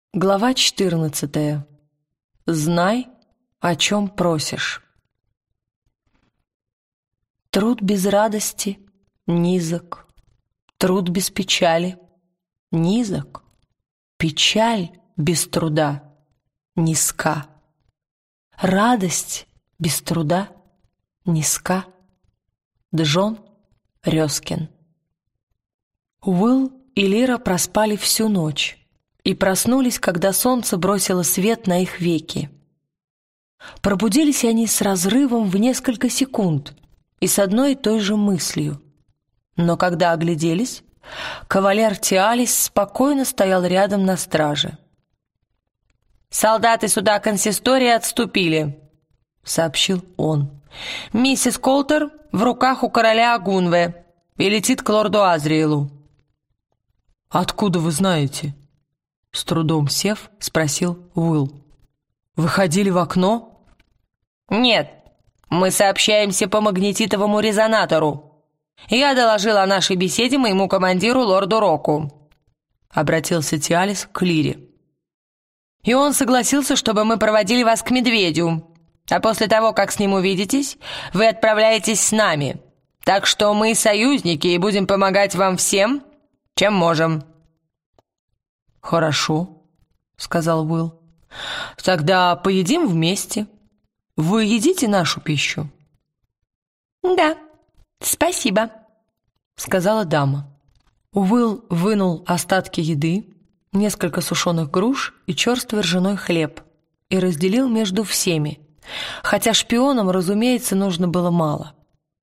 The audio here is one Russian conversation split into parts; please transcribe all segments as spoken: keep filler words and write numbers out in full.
Глава четырнадцатая. Знай, о чем просишь. Труд без радости низок, труд без печали низок, печаль без труда низка, радость без труда низка. Джон Рёскин. Уилл и Лира проспали всю ночь и проснулись, когда солнце бросило свет на их веки. Пробудились они с разрывом в несколько секунд и с одной и той же мыслью. Но когда огляделись, кавалер Тиалис спокойно стоял рядом на страже. «Солдаты суда консистории отступили», — сообщил он. «Миссис Колтер в руках у короля Агунве и летит к лорду Азриэлу». «Откуда вы знаете?» С трудом сев, спросил Уилл. «Вы ходили в окно?» «Нет, мы сообщаемся по магнетитовому резонатору. Я доложил о нашей беседе моему командиру лорду Року», — обратился Тиалис к Лире. «И он согласился, чтобы мы проводили вас к медведю, а после того, как с ним увидитесь, вы отправляетесь с нами. Так что мы союзники и будем помогать вам всем, чем можем». «Хорошо», — сказал Уилл. «Тогда поедим вместе. Вы едите нашу пищу?» «Да, спасибо», — сказала дама. Уилл вынул остатки еды, несколько сушеных груш и черствый ржаной хлеб и разделил между всеми, хотя шпионам, разумеется, нужно было мало.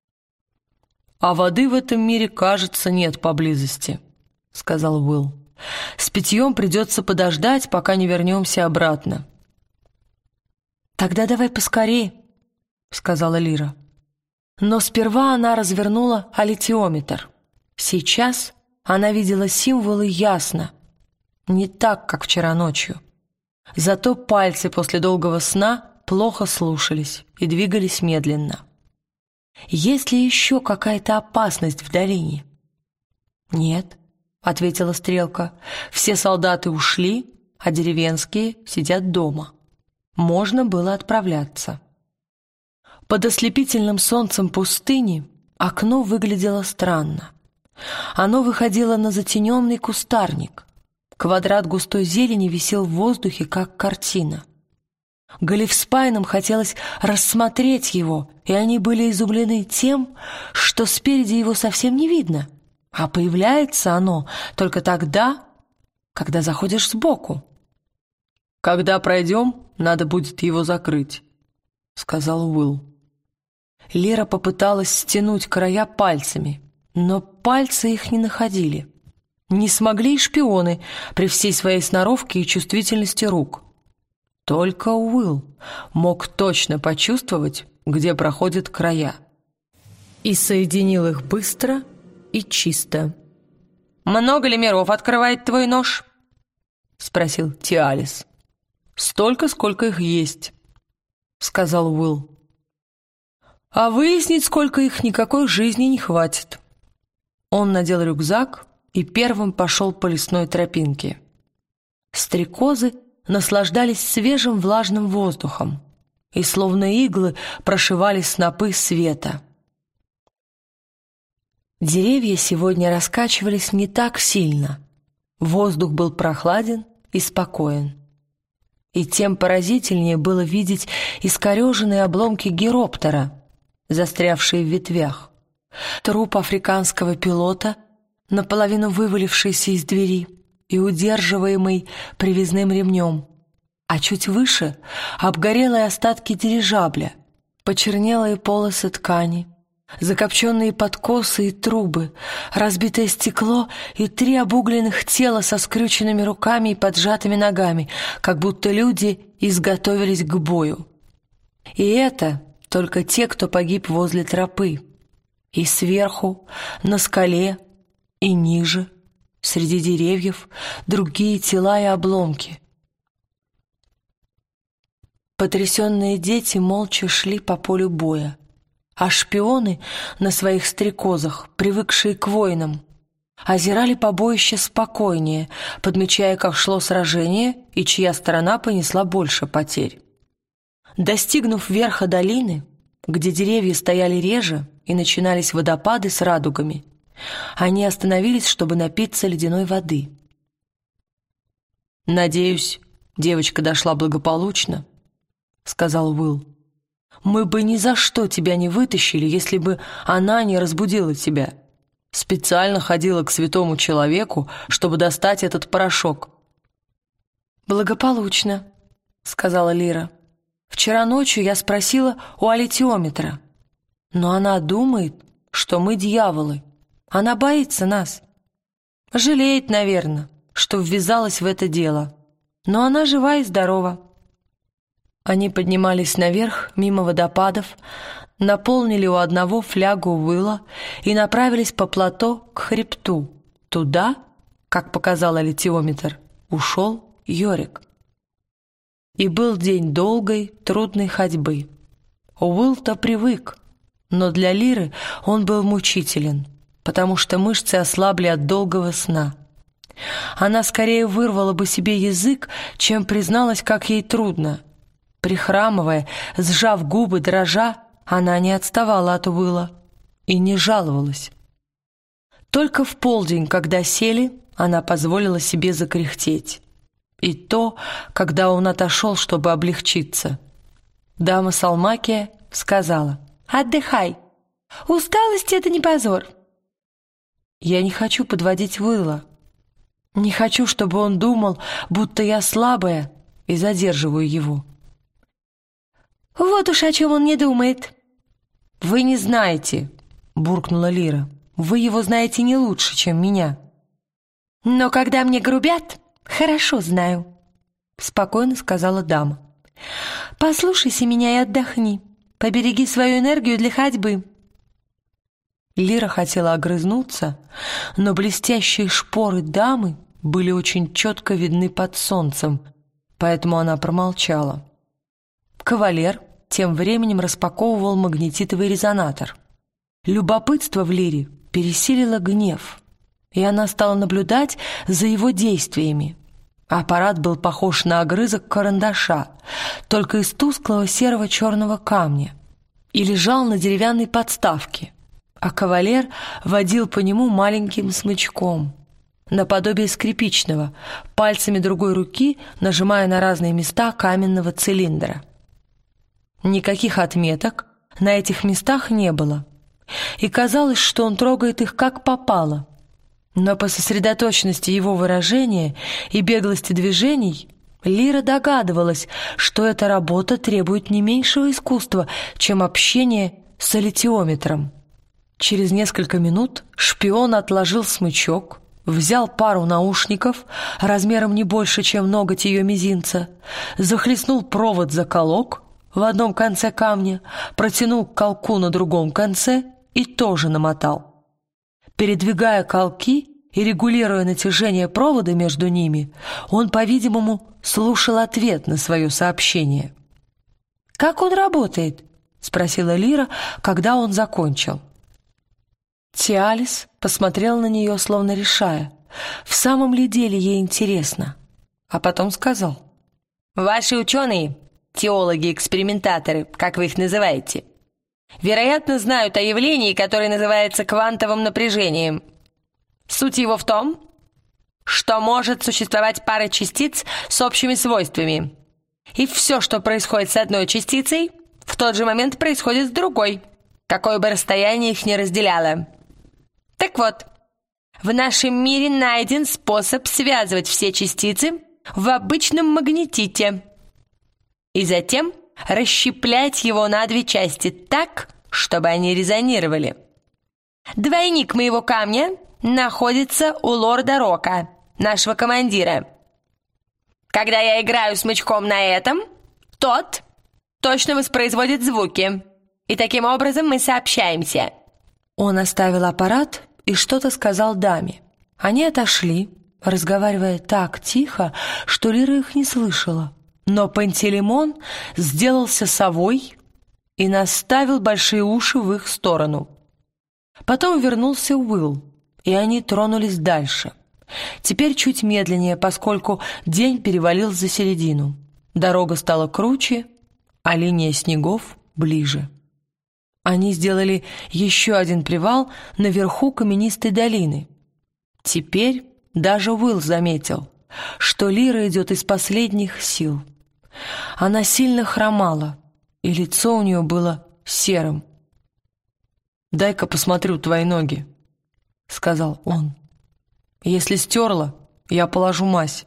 «А воды в этом мире, кажется, нет поблизости», — сказал Уилл. «С питьем придется подождать, пока не вернемся обратно». «Тогда давай поскорее», — сказала Лира. Но сперва она развернула аллитиометр. Сейчас она видела символы ясно, не так, как вчера ночью. Зато пальцы после долгого сна плохо слушались и двигались медленно. «Есть ли еще какая-то опасность в долине?» «Нет», — ответила стрелка. «Все солдаты ушли, а деревенские сидят дома. Можно было отправляться». Под ослепительным солнцем пустыни окно выглядело странно. Оно выходило на затененный кустарник. Квадрат густой зелени висел в воздухе, как картина. Галифспайнам хотелось рассмотреть его, и они были изумлены тем, что спереди его совсем не видно, а появляется оно только тогда, когда заходишь сбоку. «Когда пройдем, надо будет его закрыть», — сказал Уилл. Лира попыталась стянуть края пальцами, но пальцы их не находили. Не смогли и шпионы при всей своей сноровке и чувствительности рук. Только Уилл мог точно почувствовать, где проходят края. И соединил их быстро и чисто. «Много ли миров открывает твой нож?» — спросил Тиалис. «Столько, сколько их есть», — сказал Уилл. «А выяснить, сколько их, никакой жизни не хватит». Он надел рюкзак и первым пошел по лесной тропинке. Стрекозы наслаждались свежим влажным воздухом и словно иглы прошивали снопы света. Деревья сегодня раскачивались не так сильно. Воздух был прохладен и спокоен. И тем поразительнее было видеть искореженные обломки гироптера, застрявшие в ветвях, труп африканского пилота, наполовину вывалившийся из двери и удерживаемый привязным ремнем, а чуть выше обгорелые остатки дирижабля, почернелые полосы ткани, закопченные подкосы и трубы, разбитое стекло и три обугленных тела со скрюченными руками и поджатыми ногами, как будто люди изготовились к бою. И это только те, кто погиб возле тропы. И сверху, на скале, и ниже, среди деревьев, другие тела и обломки. Потрясенные дети молча шли по полю боя, а шпионы на своих стрекозах, привыкшие к войнам, озирали побоище спокойнее, подмечая, как шло сражение и чья сторона понесла больше потерь. Достигнув верха долины, где деревья стояли реже и начинались водопады с радугами, они остановились, чтобы напиться ледяной воды. «Надеюсь, девочка дошла благополучно», — сказал Уилл. «Мы бы ни за что тебя не вытащили, если бы она не разбудила тебя. Специально ходила к святому человеку, чтобы достать этот порошок». «Благополучно», — сказала Лира. «Вчера ночью я спросила у алитиометра, но она думает, что мы дьяволы. Она боится нас. Жалеет, наверное, что ввязалась в это дело. Но она жива и здорова». Они поднимались наверх, мимо водопадов, наполнили у одного флягу Уилла и направились по плато к хребту. Туда, как показал алитиометр, ушел Йорик. И был день долгой, трудной ходьбы. Уилл-то привык, но для Лиры он был мучителен, потому что мышцы ослабли от долгого сна. Она скорее вырвала бы себе язык, чем призналась, как ей трудно. Прихрамывая, сжав губы, дрожа, она не отставала от Уилла и не жаловалась. Только в полдень, когда сели, она позволила себе закряхтеть. И то, когда он отошел, чтобы облегчиться. Дама Салмакия сказала: «Отдыхай. Усталость — это не позор». «Я не хочу подводить Уилла. Не хочу, чтобы он думал, будто я слабая и задерживаю его». «Вот уж о чем он не думает». «Вы не знаете», — буркнула Лира. «Вы его знаете не лучше, чем меня». «Но когда мне грубят, хорошо знаю», — спокойно сказала дама. «Послушайся меня и отдохни. Побереги свою энергию для ходьбы». Лира хотела огрызнуться, но блестящие шпоры дамы были очень четко видны под солнцем, поэтому она промолчала. Кавалер тем временем распаковывал магнетитовый резонатор. Любопытство в Лире пересилило гнев, и она стала наблюдать за его действиями. Аппарат был похож на огрызок карандаша, только из тусклого серого черного камня, и лежал на деревянной подставке, а кавалер водил по нему маленьким смычком, наподобие скрипичного, пальцами другой руки нажимая на разные места каменного цилиндра. Никаких отметок на этих местах не было, и казалось, что он трогает их как попало. Но по сосредоточенности его выражения и беглости движений Лира догадывалась, что эта работа требует не меньшего искусства, чем общение с алитиометром. Через несколько минут шпион отложил смычок, взял пару наушников размером не больше, чем ноготь ее мизинца, захлестнул провод за колок в одном конце камня, протянул к колку на другом конце и тоже намотал. Передвигая колки и регулируя натяжение провода между ними, он, по-видимому, слушал ответ на свое сообщение. «Как он работает?» — спросила Лира, когда он закончил. Тиалис посмотрел на нее, словно решая, в самом ли деле ей интересно, а потом сказал: «Ваши ученые, теологи-экспериментаторы, как вы их называете, вероятно, знают о явлении, которое называется квантовым напряжением. Суть его в том, что может существовать пара частиц с общими свойствами, и все, что происходит с одной частицей, в тот же момент происходит с другой, какое бы расстояние их ни разделяло. Так вот, в нашем мире найден способ связывать все частицы в обычном магнетите и затем расщеплять его на две части так, чтобы они резонировали. Двойник моего камня находится у лорда Рока, нашего командира. Когда я играю смычком на этом, тот точно воспроизводит звуки, и таким образом мы сообщаемся». Он оставил аппарат и что-то сказал даме. Они отошли, разговаривая так тихо, что Лира их не слышала. Но Пантелеймон сделался совой и наставил большие уши в их сторону. Потом вернулся Уилл и они тронулись дальше. Теперь чуть медленнее, поскольку день перевалил за середину. Дорога стала круче, а линия снегов ближе. Они сделали еще один привал наверху каменистой долины. Теперь даже Уилл заметил, что Лира идет из последних сил. Она сильно хромала, и лицо у нее было серым. «Дай-ка посмотрю твои ноги», — сказал он. «Если стерла, я положу мазь».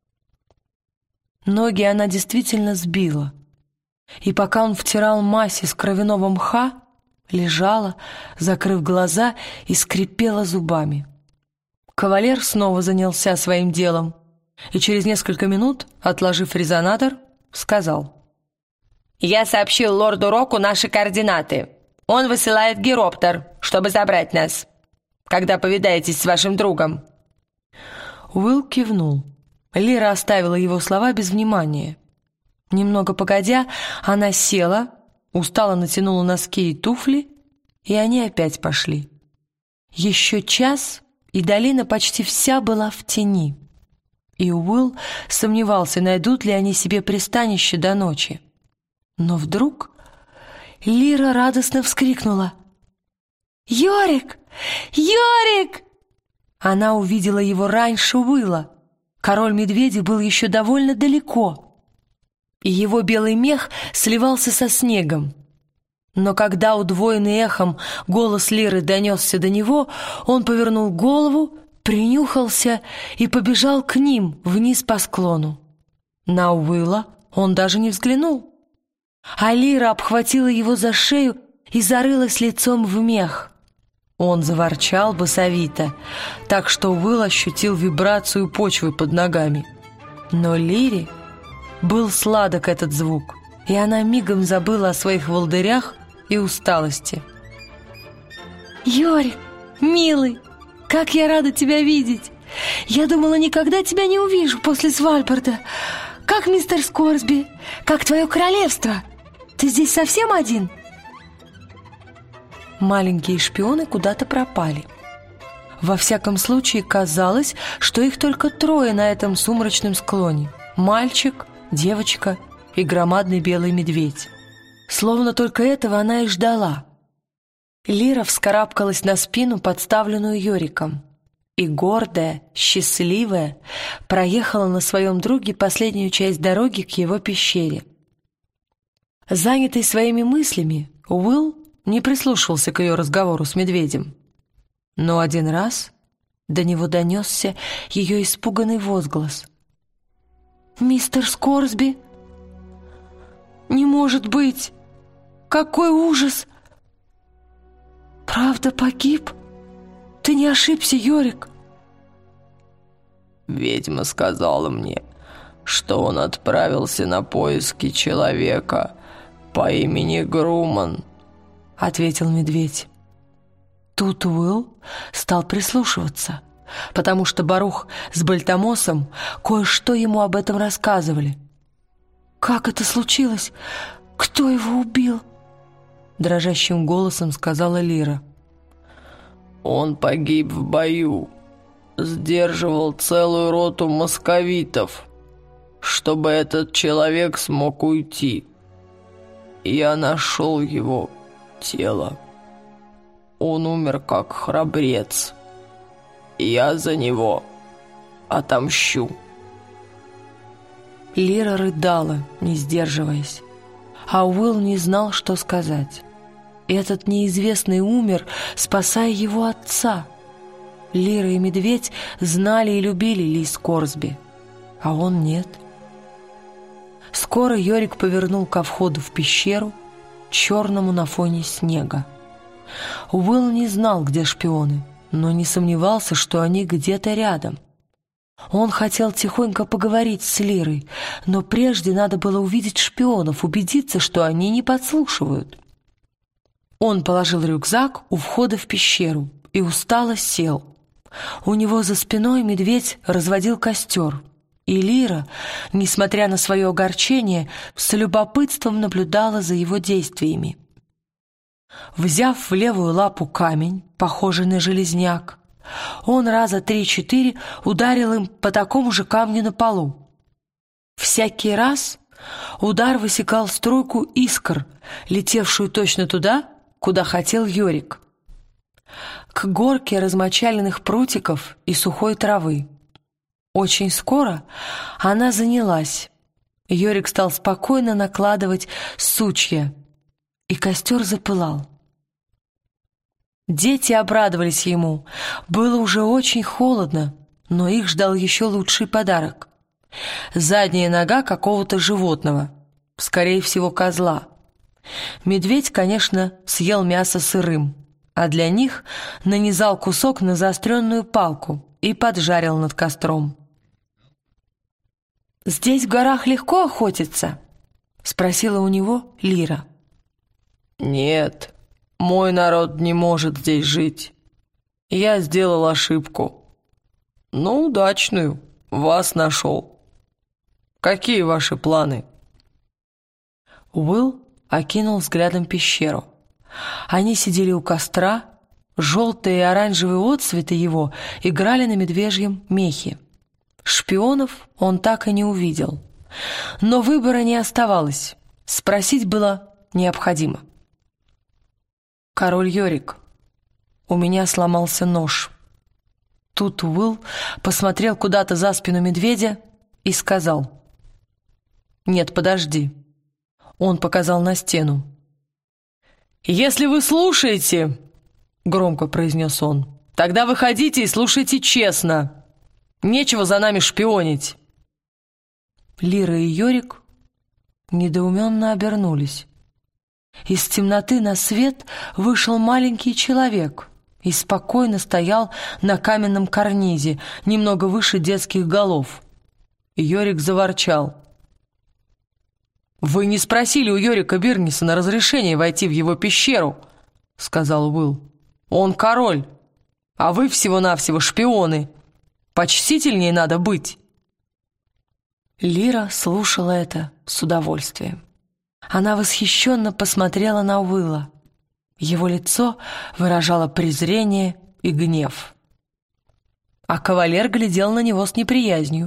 Ноги она действительно сбила, и пока он втирал мазь из кровяного мха, лежала, закрыв глаза, и скрипела зубами. Кавалер снова занялся своим делом, и через несколько минут, отложив резонатор, сказал: «Я сообщил лорду Року наши координаты. Он высылает гироптер, чтобы забрать нас, когда повидаетесь с вашим другом». Уилл кивнул. Лира оставила его слова без внимания. Немного погодя, она села, устало натянула носки и туфли, и они опять пошли. Еще час, и долина почти вся была в тени. И Уилл сомневался, найдут ли они себе пристанище до ночи. Но вдруг Лира радостно вскрикнула: «Йорик! Йорик!» Она увидела его раньше Уилла. Король медведей был еще довольно далеко, и его белый мех сливался со снегом. Но когда удвоенный эхом голос Лиры донесся до него, он повернул голову, принюхался и побежал к ним вниз по склону. На Уилла он даже не взглянул, а Лира обхватила его за шею и зарылась лицом в мех. Он заворчал басовито, так что Уилл ощутил вибрацию почвы под ногами. Но Лире был сладок этот звук, и она мигом забыла о своих волдырях и усталости. «Йорик, милый, как я рада тебя видеть! Я думала, никогда тебя не увижу после Свальбарда. Как мистер Скорсби? Как твое королевство? Ты здесь совсем один?» Маленькие шпионы куда-то пропали. Во всяком случае, казалось, что их только трое на этом сумрачном склоне: мальчик, девочка и громадный белый медведь. Словно только этого она и ждала. Лира вскарабкалась на спину, подставленную Йориком, и гордая, счастливая, проехала на своем друге последнюю часть дороги к его пещере. Занятый своими мыслями, Уилл не прислушивался к ее разговору с медведем. Но один раз до него донесся ее испуганный возглас: «Мистер Скорсби! Не может быть! Какой ужас! Правда погиб? Ты не ошибся, Йорик?» «Ведьма сказала мне, что он отправился на поиски человека по имени Груман», — ответил медведь. Тут Уилл стал прислушиваться, потому что Барух с Бальтамосом кое-что ему об этом рассказывали. «Как это случилось? Кто его убил?» — дрожащим голосом сказала Лира. «Он погиб в бою, сдерживал целую роту московитов, чтобы этот человек смог уйти. Я нашел его тело. Он умер как храбрец. Я за него отомщу». Лира рыдала, не сдерживаясь, а Уилл не знал, что сказать. Этот неизвестный умер, спасая его отца. Лира и медведь знали и любили Ли Скорсби, а он нет. Скоро Йорик повернул ко входу в пещеру, черному на фоне снега. Уилл не знал, где шпионы, но не сомневался, что они где-то рядом. Он хотел тихонько поговорить с Лирой, но прежде надо было увидеть шпионов, убедиться, что они не подслушивают. Он положил рюкзак у входа в пещеру и устало сел. У него за спиной медведь разводил костер, и Лира, несмотря на свое огорчение, с любопытством наблюдала за его действиями. Взяв в левую лапу камень, похожий на железняк, он раза три-четыре ударил им по такому же камню на полу. Всякий раз удар высекал струйку искр, летевшую точно туда, куда хотел Йорик, к горке размочаленных прутиков и сухой травы. Очень скоро она занялась. Йорик стал спокойно накладывать сучья, и костер запылал. Дети обрадовались ему. Было уже очень холодно, но их ждал еще лучший подарок. Задняя нога какого-то животного, скорее всего, козла. Медведь, конечно, съел мясо сырым, а для них нанизал кусок на заостренную палку и поджарил над костром. «Здесь в горах легко охотиться?» — спросила у него Лира. «Нет, мой народ не может здесь жить. Я сделал ошибку. Но удачную, вас нашел. Какие ваши планы?» Уилл окинул взглядом пещеру. Они сидели у костра, желтые и оранжевые отцветы его играли на медвежьем мехе. Шпионов он так и не увидел. Но выбора не оставалось. Спросить было необходимо. «Король Йорик, у меня сломался нож». Тут Уилл посмотрел куда-то за спину медведя и сказал: «Нет, подожди». Он показал на стену. «Если вы слушаете, — громко произнес он, — тогда выходите и слушайте честно. Нечего за нами шпионить». Лира и Йорик недоуменно обернулись. Из темноты на свет вышел маленький человек и спокойно стоял на каменном карнизе, немного выше детских голов. Йорик заворчал. «Вы не спросили у Йорика Бирнисона разрешения войти в его пещеру», — сказал Уилл. «Он король, а вы всего-навсего шпионы. Почтительнее надо быть». Лира слушала это с удовольствием. Она восхищенно посмотрела на Уилла. Его лицо выражало презрение и гнев. А кавалер глядел на него с неприязнью.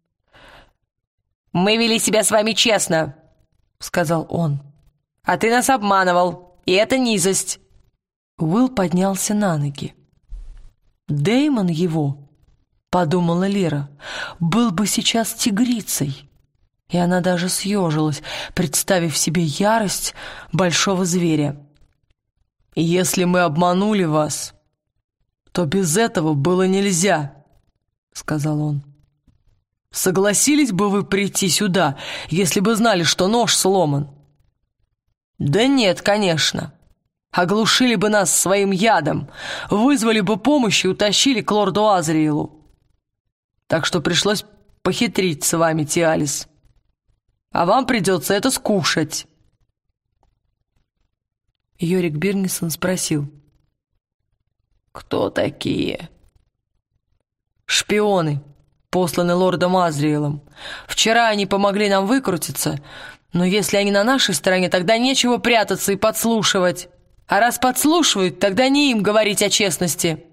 «Мы вели себя с вами честно», — сказал он. «А ты нас обманывал, и это низость». Уилл поднялся на ноги. «Дэймон его, — подумала Лира, — был бы сейчас тигрицей». И она даже съежилась, представив себе ярость большого зверя. «Если мы обманули вас, то без этого было нельзя», — сказал он. «Согласились бы вы прийти сюда, если бы знали, что нож сломан?» «Да нет, конечно. Оглушили бы нас своим ядом, вызвали бы помощь и утащили к лорду Азриэлу. Так что пришлось похитрить с вами, Тиалис. А вам придется это скушать». Йорик Бирнисон спросил: «Кто такие?» «Шпионы, посланы лордом Азриэлом. Вчера они помогли нам выкрутиться, но если они на нашей стороне, тогда нечего прятаться и подслушивать. А раз подслушивают, тогда не им говорить о честности».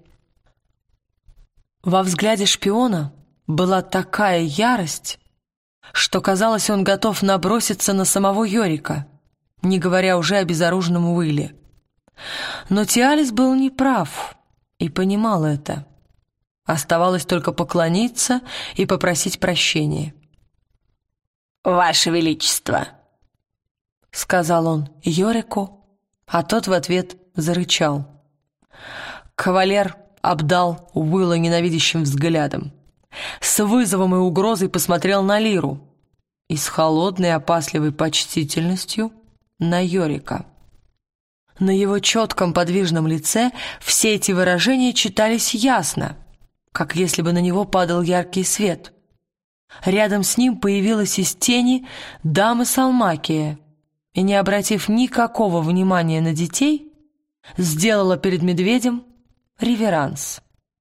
Во взгляде шпиона была такая ярость, что, казалось, он готов наброситься на самого Йорика, не говоря уже о безоружном Уилле. Но Тиалис был неправ и понимал это. Оставалось только поклониться и попросить прощения. «Ваше Величество», — сказал он Йорику, а тот в ответ зарычал. Кавалер обдал Уилла ненавидящим взглядом, с вызовом и угрозой посмотрел на Лиру и с холодной опасливой почтительностью на Йорика. На его четком подвижном лице все эти выражения читались ясно, как если бы на него падал яркий свет. Рядом с ним появилась из тени дама Салмакия и, не обратив никакого внимания на детей, сделала перед медведем реверанс.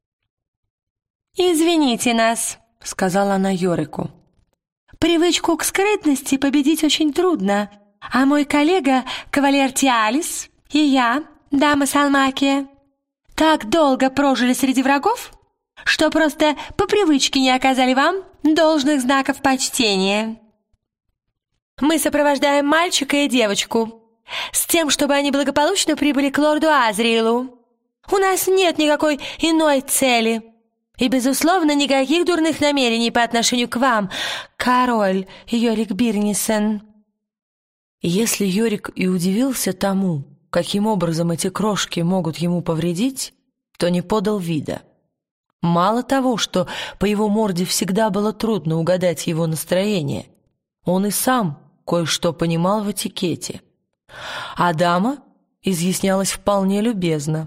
«Извините нас», — сказала она Йорику. «Привычку к скрытности победить очень трудно, а мой коллега, кавалер Тиалис, и я, дама Салмакия, так долго прожили среди врагов, что просто по привычке не оказали вам должных знаков почтения. Мы сопровождаем мальчика и девочку с тем, чтобы они благополучно прибыли к лорду Азриэлу. У нас нет никакой иной цели и, безусловно, никаких дурных намерений по отношению к вам, король Йорик Бирнисен». Если Йорик и удивился тому, каким образом эти крошки могут ему повредить, то не подал вида. Мало того, что по его морде всегда было трудно угадать его настроение, он и сам кое-что понимал в этикете. А дама изъяснялась вполне любезно.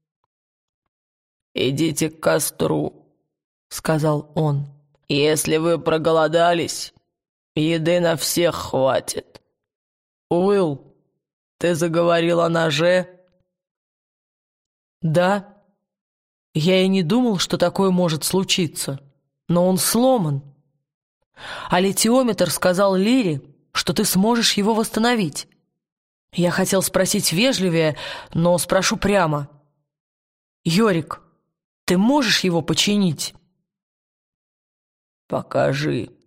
«Идите к костру», — сказал он. «Если вы проголодались, еды на всех хватит. Уилл, ты заговорил о ноже?» «Да. Я и не думал, что такое может случиться, но он сломан. А литиометр сказал Лире, что ты сможешь его восстановить. Я хотел спросить вежливее, но спрошу прямо. Йорик, ты можешь его починить?» «Покажи»,